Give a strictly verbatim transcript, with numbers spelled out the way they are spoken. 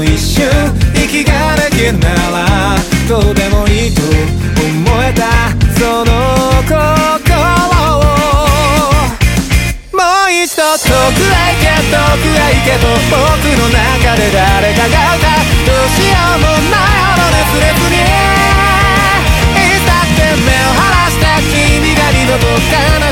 も一瞬息ができるならどうでもいいと思えたその心をもう一度遠くへ行け遠くへ行けと僕の中で誰かが歌うどうしようもないほど熱烈にいつだって目を離した君が二度と叶